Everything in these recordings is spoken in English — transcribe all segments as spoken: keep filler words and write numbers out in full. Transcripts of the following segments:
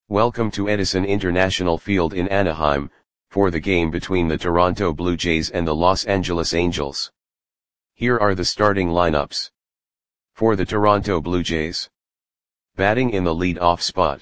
Welcome to Edison International Field in Anaheim, for the game between the Toronto Blue Jays and the Los Angeles Angels. Here are the starting lineups. For the Toronto Blue Jays. Batting in the lead-off spot.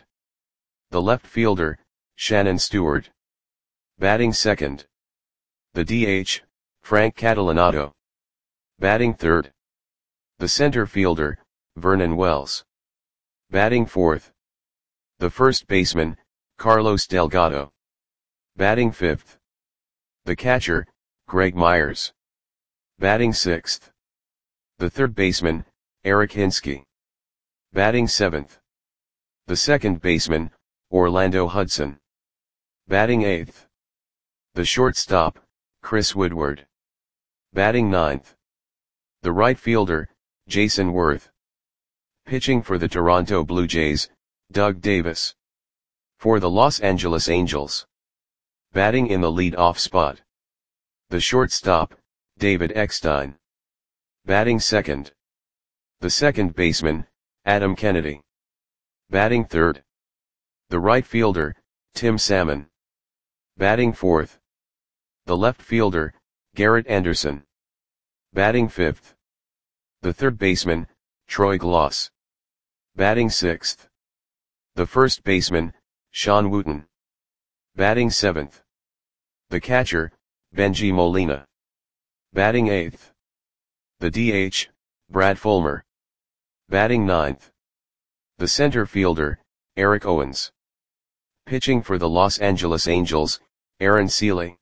The left fielder, Shannon Stewart. Batting second. The D H, Frank Catalanotto. Batting third. The center fielder, Vernon Wells. Batting fourth. The first baseman, Carlos Delgado. Batting fifth. The catcher, Greg Myers. Batting sixth. The third baseman, Eric Hinske. Batting seventh. The second baseman, Orlando Hudson. Batting eighth. The shortstop, Chris Woodward. Batting ninth. The right fielder, Jason Worth. Pitching for the Toronto Blue Jays, Doug Davis. For the Los Angeles Angels. Batting in the lead-off spot. The shortstop, David Eckstein. Batting second. The second baseman, Adam Kennedy. Batting third. The right fielder, Tim Salmon. Batting fourth. The left fielder, Garrett Anderson. Batting fifth. The third baseman, Troy Glaus. Batting sixth. The first baseman, Sean Wooten. Batting seventh. The catcher, Bengie Molina. Batting eighth. The D H, Brad Fulmer. Batting ninth. The center fielder, Eric Owens. Pitching for the Los Angeles Angels, Aaron Seeley.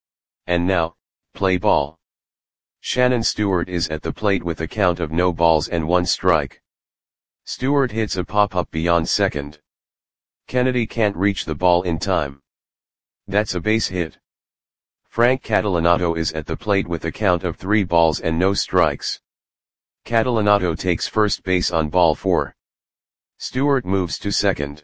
And now, play ball. Shannon Stewart is at the plate with a count of no balls and one strike. Stewart hits a pop-up beyond second. Kennedy can't reach the ball in time. That's a base hit. Frank Catalanotto is at the plate with a count of three balls and no strikes. Catalanotto takes first base on ball four. Stewart moves to second.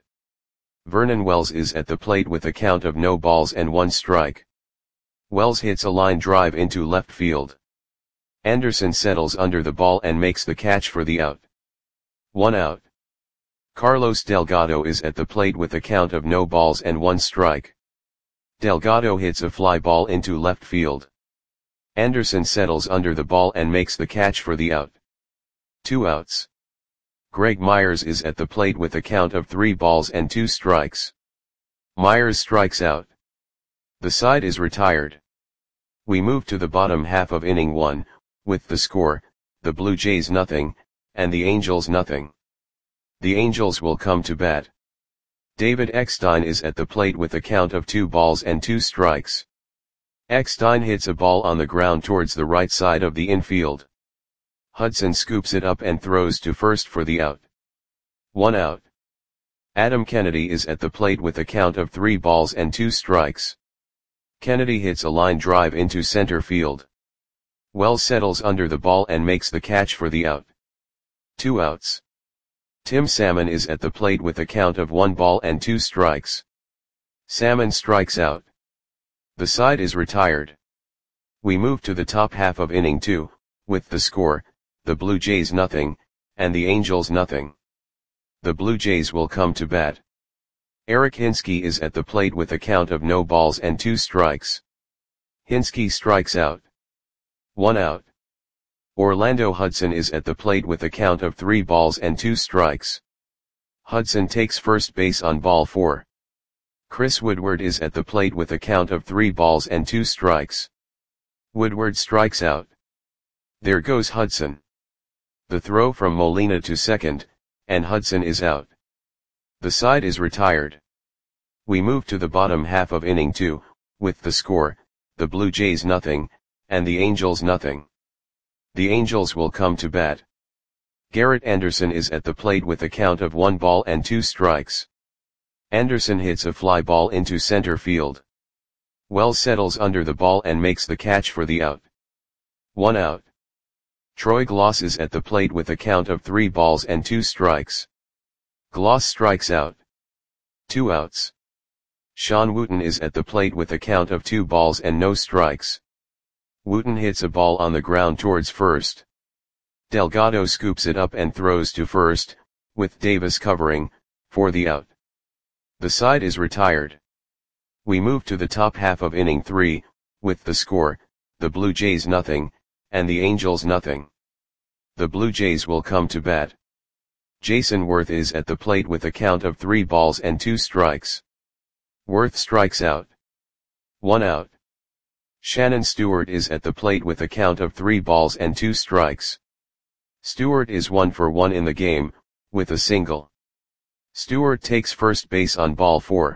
Vernon Wells is at the plate with a count of no balls and one strike. Wells hits a line drive into left field. Anderson settles under the ball and makes the catch for the out. One out. Carlos Delgado is at the plate with a count of no balls and one strike. Delgado hits a fly ball into left field. Anderson settles under the ball and makes the catch for the out. Two outs. Greg Myers is at the plate with a count of three balls and two strikes. Myers strikes out. The side is retired. We move to the bottom half of inning one, with the score, the Blue Jays nothing, and the Angels nothing. The Angels will come to bat. David Eckstein is at the plate with a count of two balls and two strikes. Eckstein hits a ball on the ground towards the right side of the infield. Hudson scoops it up and throws to first for the out. One out. Adam Kennedy is at the plate with a count of three balls and two strikes. Kennedy hits a line drive into center field. Wells settles under the ball and makes the catch for the out. Two outs. Tim Salmon is at the plate with a count of one ball and two strikes. Salmon strikes out. The side is retired. We move to the top half of inning two, with the score, the Blue Jays nothing, and the Angels nothing. The Blue Jays will come to bat. Eric Hinske is at the plate with a count of no balls and two strikes. Hinske strikes out. One out. Orlando Hudson is at the plate with a count of three balls and two strikes. Hudson takes first base on ball four. Chris Woodward is at the plate with a count of three balls and two strikes. Woodward strikes out. There goes Hudson. The throw from Molina to second, and Hudson is out. The side is retired. We move to the bottom half of inning two, with the score, the Blue Jays nothing, and the Angels nothing. The Angels will come to bat. Garrett Anderson is at the plate with a count of one ball and two strikes. Anderson hits a fly ball into center field. Wells settles under the ball and makes the catch for the out. One out. Troy Glaus is at the plate with a count of three balls and two strikes. Glaus strikes out. Two outs. Sean Wooten is at the plate with a count of two balls and no strikes. Wooten hits a ball on the ground towards first. Delgado scoops it up and throws to first, with Davis covering, for the out. The side is retired. We move to the top half of inning three, with the score, the Blue Jays nothing, and the Angels nothing. The Blue Jays will come to bat. Jason Worth is at the plate with a count of three balls and two strikes. Worth strikes out. One out. Shannon Stewart is at the plate with a count of three balls and two strikes. Stewart is one for one in the game, with a single. Stewart takes first base on ball four.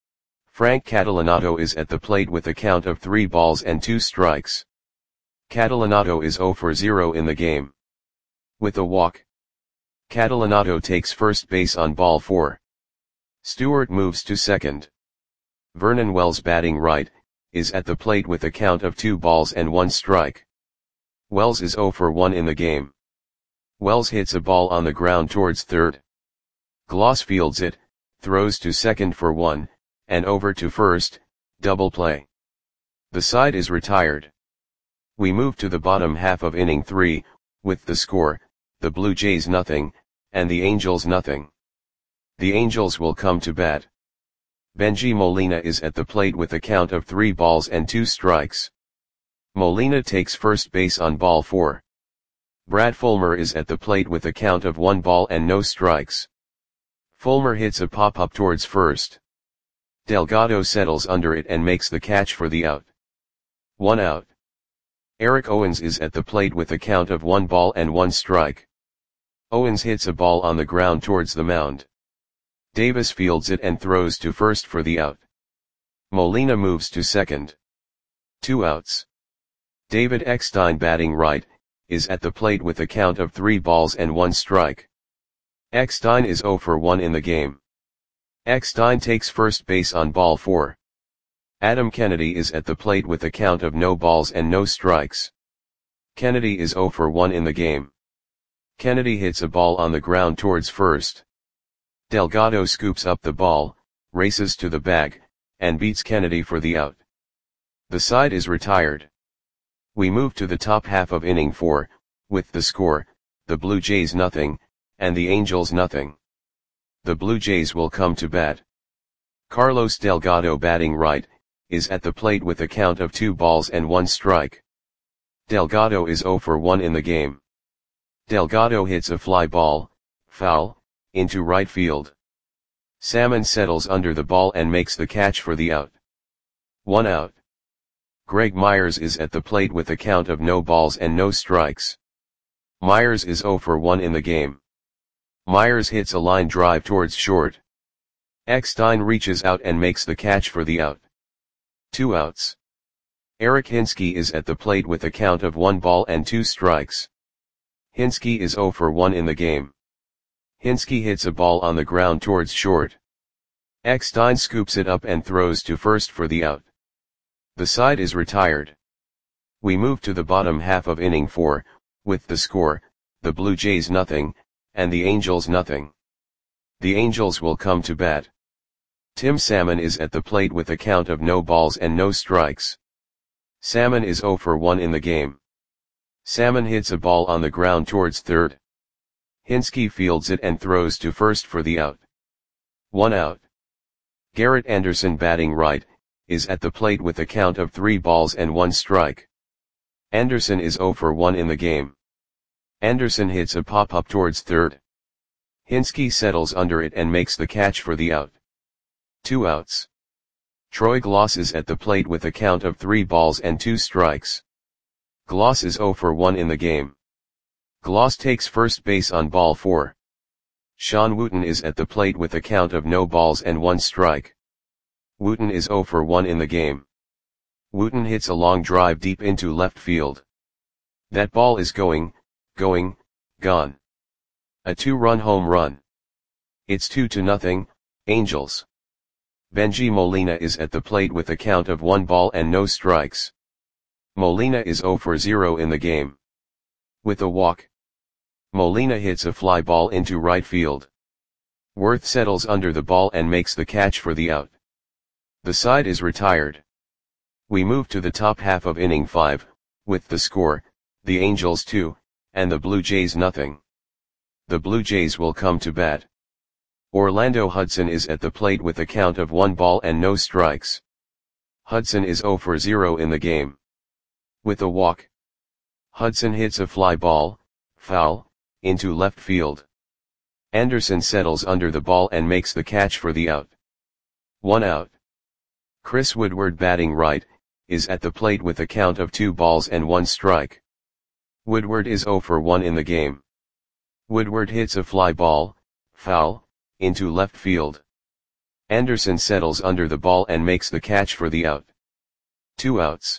Frank Catalanato is at the plate with a count of three balls and two strikes. Catalanato is zero for zero in the game. With a walk. Catalanato takes first base on ball four. Stewart moves to second. Vernon Wells, batting right, is at the plate with a count of two balls and one strike. Wells is zero for one in the game. Wells hits a ball on the ground towards third. Gloss fields it, throws to second for one, and over to first, double play. The side is retired. We move to the bottom half of inning three, with the score, the Blue Jays nothing, and the Angels nothing. The Angels will come to bat. Bengie Molina is at the plate with a count of three balls and two strikes. Molina takes first base on ball four. Brad Fulmer is at the plate with a count of one ball and no strikes. Fulmer hits a pop-up towards first. Delgado settles under it and makes the catch for the out. One out. Eric Owens is at the plate with a count of one ball and one strike. Owens hits a ball on the ground towards the mound. Davis fields it and throws to first for the out. Molina moves to second. Two outs. David Eckstein, batting right, is at the plate with a count of three balls and one strike. Eckstein is zero for one in the game. Eckstein takes first base on ball four. Adam Kennedy is at the plate with a count of no balls and no strikes. Kennedy is zero for one in the game. Kennedy hits a ball on the ground towards first. Delgado scoops up the ball, races to the bag, and beats Kennedy for the out. The side is retired. We move to the top half of inning four, with the score, the Blue Jays nothing, and the Angels nothing. The Blue Jays will come to bat. Carlos Delgado, batting right, is at the plate with a count of two balls and one strike. Delgado is zero for one in the game. Delgado hits a fly ball, foul, into right field. Salmon settles under the ball and makes the catch for the out. One out. Greg Myers is at the plate with a count of no balls and no strikes. Myers is zero for one in the game. Myers hits a line drive towards short. Eckstein reaches out and makes the catch for the out. Two outs. Eric Hinske is at the plate with a count of one ball and two strikes. Hinske is zero for one in the game. Hinske hits a ball on the ground towards short. Eckstein scoops it up and throws to first for the out. The side is retired. We move to the bottom half of inning four, with the score, the Blue Jays nothing, and the Angels nothing. The Angels will come to bat. Tim Salmon is at the plate with a count of no balls and no strikes. Salmon is zero for one in the game. Salmon hits a ball on the ground towards third. Hinske fields it and throws to first for the out. One out. Garrett Anderson, batting right, is at the plate with a count of three balls and one strike. Anderson is zero for one in the game. Anderson hits a pop-up towards third. Hinske settles under it and makes the catch for the out. Two outs. Troy Gloss is at the plate with a count of three balls and two strikes. Gloss is zero for one in the game. Gloss takes first base on ball four. Sean Wooten is at the plate with a count of no balls and one strike. Wooten is zero for one in the game. Wooten hits a long drive deep into left field. That ball is going, going, gone. A two-run home run. It's two to nothing, Angels. Bengie Molina is at the plate with a count of one ball and no strikes. Molina is zero for zero in the game. With a walk. Molina hits a fly ball into right field. Worth settles under the ball and makes the catch for the out. The side is retired. We move to the top half of inning five, with the score, the Angels two, and the Blue Jays nothing. The Blue Jays will come to bat. Orlando Hudson is at the plate with a count of one ball and no strikes. Hudson is zero for zero in the game. With a walk, Hudson hits a fly ball, foul, into left field. Anderson settles under the ball and makes the catch for the out. One out. Chris Woodward, batting right, is at the plate with a count of two balls and one strike. Woodward is zero for one in the game. Woodward hits a fly ball, foul, into left field. Anderson settles under the ball and makes the catch for the out. Two outs.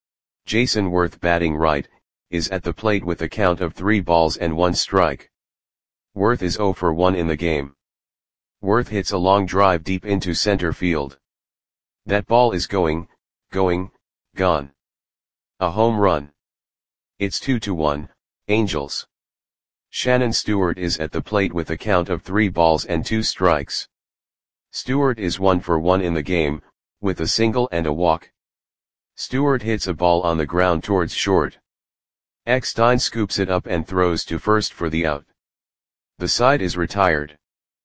Jason Worth, batting right, is at the plate with a count of three balls and one strike. Worth is zero for one in the game. Worth hits a long drive deep into center field. That ball is going, going, gone. A home run. It's two to one, Angels. Shannon Stewart is at the plate with a count of three balls and two strikes. Stewart is one for one in the game, with a single and a walk. Stewart hits a ball on the ground towards short. Eckstein scoops it up and throws to first for the out. The side is retired.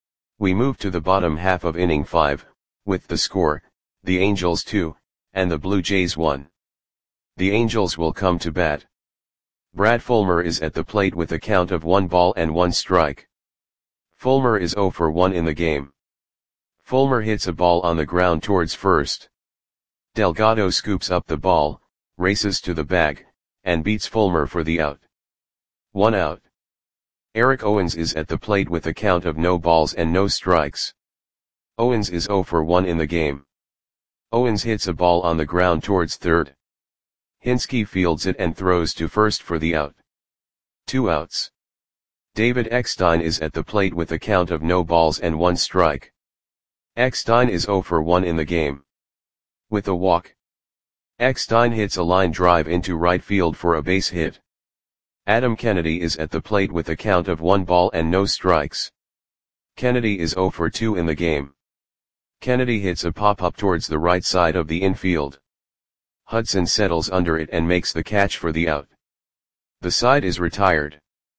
We move to the bottom half of inning five, with the score, the Angels two, and the Blue Jays one. The Angels will come to bat. Brad Fulmer is at the plate with a count of one ball and one strike. Fulmer is zero for one in the game. Fulmer hits a ball on the ground towards first. Delgado scoops up the ball, races to the bag, and beats Fulmer for the out. One out. Eric Owens is at the plate with a count of no balls and no strikes. Owens is zero for one in the game. Owens hits a ball on the ground towards third. Hinske fields it and throws to first for the out. Two outs. David Eckstein is at the plate with a count of no balls and one strike. Eckstein is zero for one in the game. With a walk, Eckstein hits a line drive into right field for a base hit. Adam Kennedy is at the plate with a count of one ball and no strikes. Kennedy is zero for two in the game. Kennedy hits a pop-up towards the right side of the infield. Hudson settles under it and makes the catch for the out. The side is retired.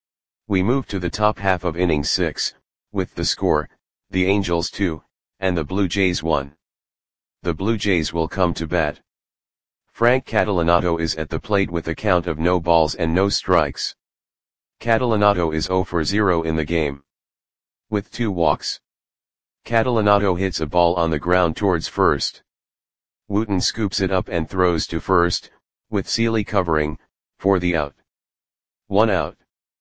We move to the top half of inning six, with the score, the Angels two, and the Blue Jays one. The Blue Jays will come to bat. Frank Catalanotto is at the plate with a count of no balls and no strikes. Catalanotto is zero for zero in the game. With two walks, Catalanotto hits a ball on the ground towards first. Wooten scoops it up and throws to first, with Seeley covering, for the out. One out.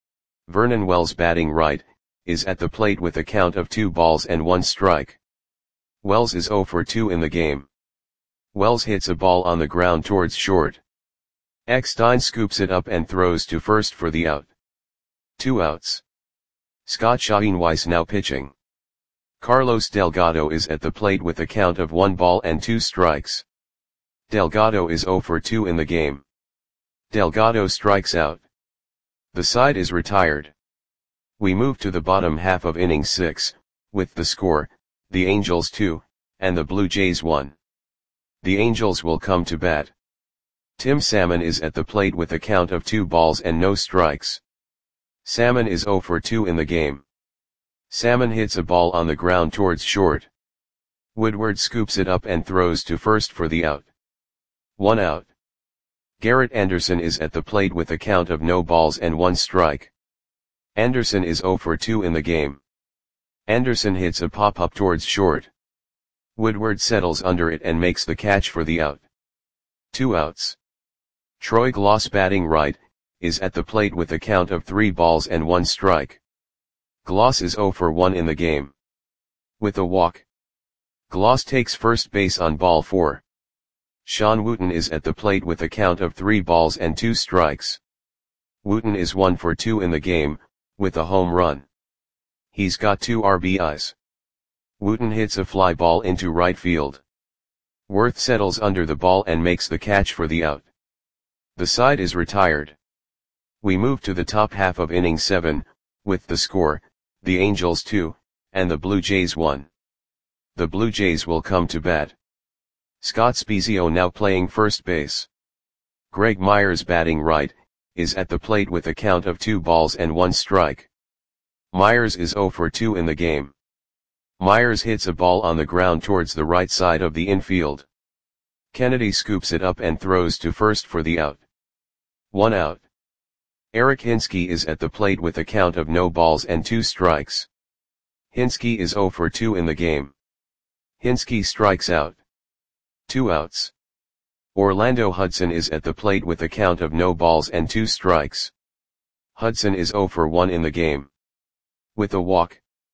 Vernon Wells, batting right, is at the plate with a count of two balls and one strike. Wells is zero for two in the game. Wells hits a ball on the ground towards short. Eckstein scoops it up and throws to first for the out. Two outs. Scott Schoenweiss now pitching. Carlos Delgado is at the plate with a count of one ball and two strikes. Delgado is zero for two in the game. Delgado strikes out. The side is retired. We move to the bottom half of inning six, with the score, the Angels two, and the Blue Jays one. The Angels will come to bat. Tim Salmon is at the plate with a count of two balls and no strikes. Salmon is zero for two in the game. Salmon hits a ball on the ground towards short. Woodward scoops it up and throws to first for the out. One out. Garrett Anderson is at the plate with a count of no balls and one strike. Anderson is zero for two in the game. Anderson hits a pop-up towards short. Woodward settles under it and makes the catch for the out. Two outs. Troy Gloss, batting right, is at the plate with a count of three balls and one strike. Gloss is zero for one in the game. With a walk, Gloss takes first base on ball four. Sean Wooten is at the plate with a count of three balls and two strikes. Wooten is one for two in the game, with a home run. He's got two R B Is. Wooten hits a fly ball into right field. Worth settles under the ball and makes the catch for the out. The side is retired. We move to the top half of inning seven, with the score, the Angels two, and the Blue Jays one. The Blue Jays will come to bat. Scott Spiezio now playing first base. Greg Myers, batting right, is at the plate with a count of two balls and one strike. Myers is zero for two in the game. Myers hits a ball on the ground towards the right side of the infield. Kennedy scoops it up and throws to first for the out. One out. Eric Hinske is at the plate with a count of no balls and two strikes. Hinske is zero for two in the game. Hinske strikes out. Two outs. Orlando Hudson is at the plate with a count of no balls and two strikes. Hudson is zero for one in the game. With a walk,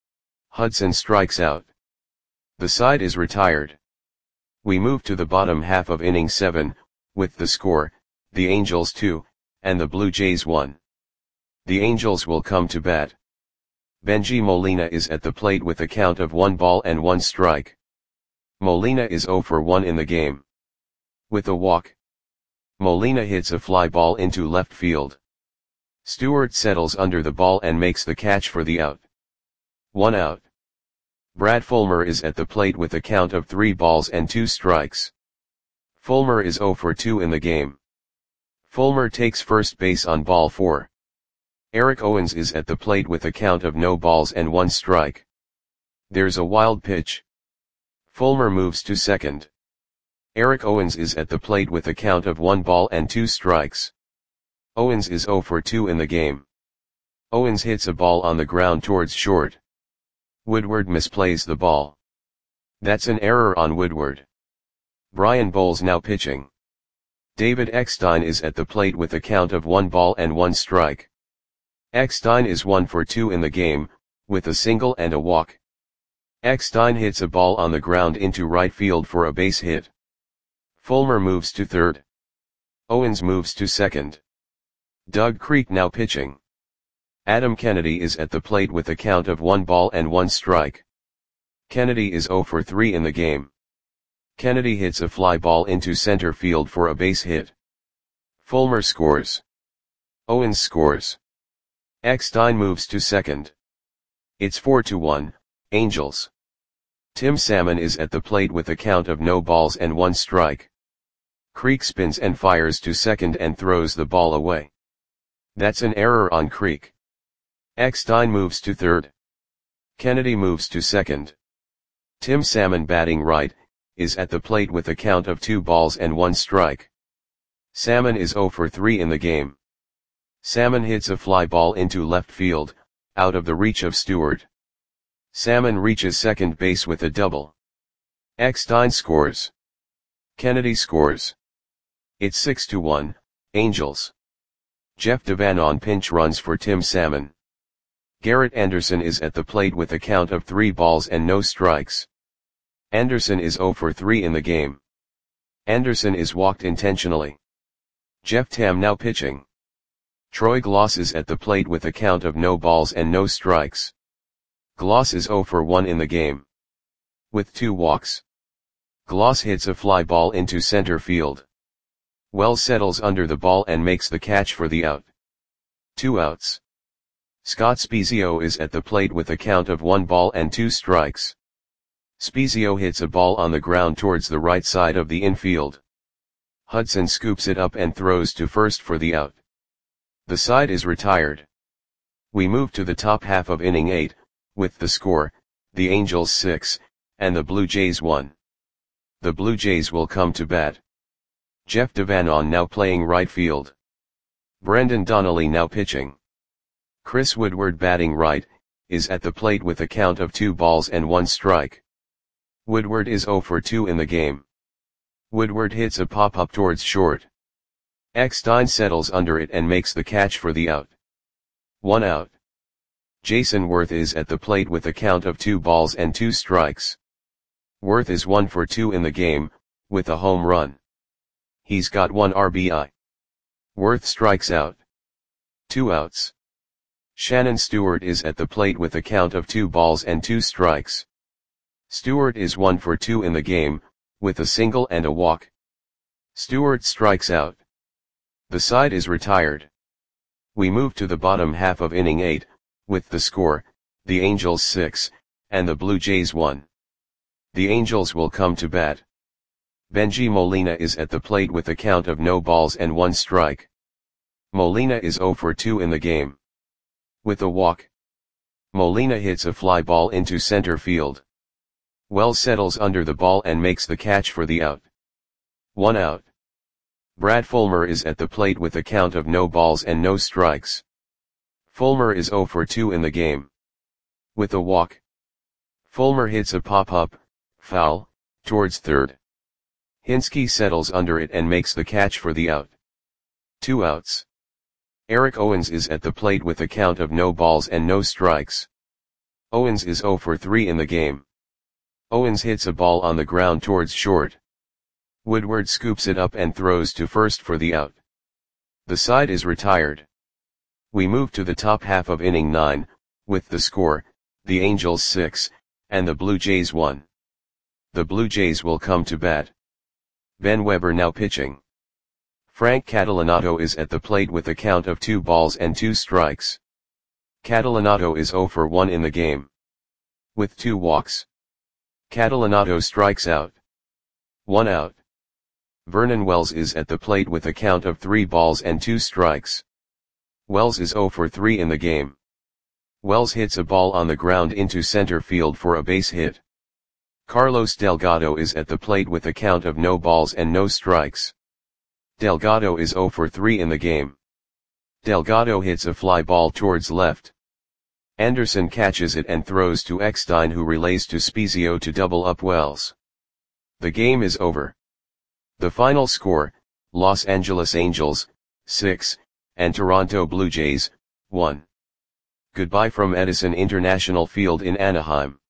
Hudson strikes out. The side is retired. We move to the bottom half of inning seven, with the score, the Angels two, and the Blue Jays one. The Angels will come to bat. Bengie Molina is at the plate with a count of one ball and one strike. Molina is zero for one in the game. With a walk, Molina hits a fly ball into left field. Stewart settles under the ball and makes the catch for the out. One out. Brad Fulmer is at the plate with a count of three balls and two strikes. Fulmer is zero for two in the game. Fulmer takes first base on ball four. Eric Owens is at the plate with a count of no balls and one strike. There's a wild pitch. Fulmer moves to second. Eric Owens is at the plate with a count of one ball and two strikes. Owens is zero for two in the game. Owens hits a ball on the ground towards short. Woodward misplays the ball. That's an error on Woodward. Brian Bowles now pitching. David Eckstein is at the plate with a count of one ball and one strike. Eckstein is one for two in the game, with a single and a walk. Eckstein hits a ball on the ground into right field for a base hit. Fulmer moves to third. Owens moves to second. Doug Creek now pitching. Adam Kennedy is at the plate with a count of one ball and one strike. Kennedy is zero for three in the game. Kennedy hits a fly ball into center field for a base hit. Fulmer scores. Owens scores. Eckstein moves to second. It's four to one, Angels. Tim Salmon is at the plate with a count of no balls and one strike. Creek spins and fires to second and throws the ball away. That's an error on Creek. Eckstein moves to third. Kennedy moves to second. Tim Salmon, batting right, is at the plate with a count of two balls and one strike. Salmon is zero for three in the game. Salmon hits a fly ball into left field, out of the reach of Stewart. Salmon reaches second base with a double. Eckstein scores. Kennedy scores. It's six to one, Angels. Jeff Devanon pinch runs for Tim Salmon. Garrett Anderson is at the plate with a count of three balls and no strikes. Anderson is zero for three in the game. Anderson is walked intentionally. Jeff Tam now pitching. Troy Gloss is at the plate with a count of no balls and no strikes. Gloss is zero for one in the game. With two walks, Gloss hits a fly ball into center field. Wells settles under the ball and makes the catch for the out. Two outs. Scott Spiezio is at the plate with a count of one ball and two strikes. Spiezio hits a ball on the ground towards the right side of the infield. Hudson scoops it up and throws to first for the out. The side is retired. We move to the top half of inning eight, with the score, the Angels six, and the Blue Jays one. The Blue Jays will come to bat. Jeff Devanon now playing right field. Brendan Donnelly now pitching. Chris Woodward, batting right, is at the plate with a count of two balls and one strike. Woodward is zero for two in the game. Woodward hits a pop-up towards short. Eckstein settles under it and makes the catch for the out. One out. Jason Worth is at the plate with a count of two balls and two strikes. Worth is one for two in the game, with a home run. He's got one R B I. Worth strikes out. Two outs. Shannon Stewart is at the plate with a count of two balls and two strikes. Stewart is one for two in the game, with a single and a walk. Stewart strikes out. The side is retired. We move to the bottom half of inning eight, with the score, the Angels six, and the Blue Jays one. The Angels will come to bat. Bengie Molina is at the plate with a count of no balls and one strike. Molina is zero for two in the game. With a walk, Molina hits a fly ball into center field. Wells settles under the ball and makes the catch for the out. One out. Brad Fulmer is at the plate with a count of no balls and no strikes. Fulmer is zero for two in the game. With a walk, Fulmer hits a pop-up, foul, towards third. Hinske settles under it and makes the catch for the out. Two outs. Eric Owens is at the plate with a count of no balls and no strikes. Owens is zero for three in the game. Owens hits a ball on the ground towards short. Woodward scoops it up and throws to first for the out. The side is retired. We move to the top half of inning nine, with the score, the Angels six, and the Blue Jays one. The Blue Jays will come to bat. Ben Weber now pitching. Frank Catalanato is at the plate with a count of two balls and two strikes. Catalanato is zero for one in the game. With two walks, Catalanato strikes out. One out. Vernon Wells is at the plate with a count of three balls and two strikes. Wells is zero for three in the game. Wells hits a ball on the ground into center field for a base hit. Carlos Delgado is at the plate with a count of no balls and no strikes. Delgado is zero for three in the game. Delgado hits a fly ball towards left. Anderson catches it and throws to Eckstein, who relays to Spezio to double up Wells. The game is over. The final score, Los Angeles Angels, six, and Toronto Blue Jays, one. Goodbye from Edison International Field in Anaheim.